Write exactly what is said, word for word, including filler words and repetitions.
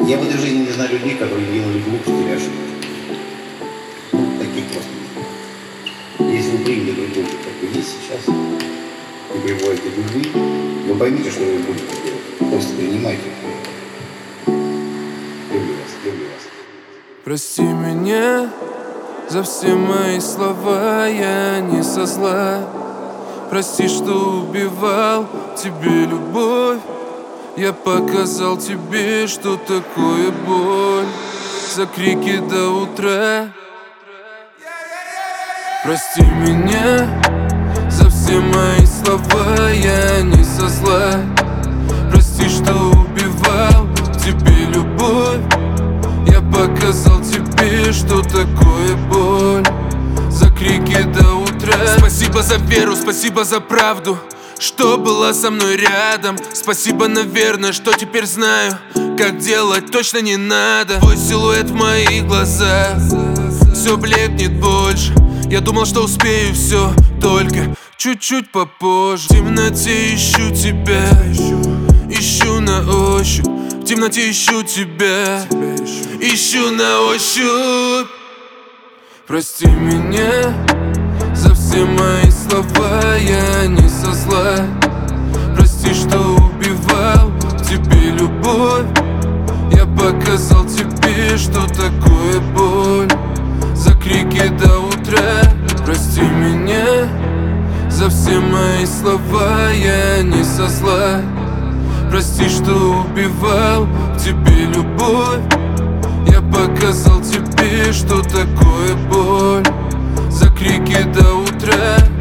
Я в этой жизни не знаю людей, которые делали глупости или ошибки. Таких просто нет. Если вы приняли друг друга, как вы есть сейчас, и пребываете в любви, вы поймите, что вы будете делать. Просто принимайте это. Люблю вас, люблю вас. Прости меня за все мои слова, я не со зла. Прости, что убивал тебе любовь. Я показал тебе, что такое боль. За крики до утра. Прости меня за все мои слова, я не со зла. Прости, что убивал тебе любовь. Я показал тебе, что такое боль. За крики до утра. Спасибо за веру, спасибо за правду, что была со мной рядом. Спасибо, наверное, что теперь знаю, как делать точно не надо. Твой силуэт в моих глазах, все блекнет больше. Я думал, что успею все, только чуть-чуть попозже. В темноте ищу тебя, ищу на ощупь. В темноте ищу тебя, ищу на ощупь. Прости меня за все мои слова, я не со зла. Прости, что убивал тебе любовь. Я показал тебе, что такое боль. За крики до утра. Прости меня за все мои слова, я не со зла. Прости, что убивал тебе любовь. Я показал тебе, что такое боль. За крики до утра.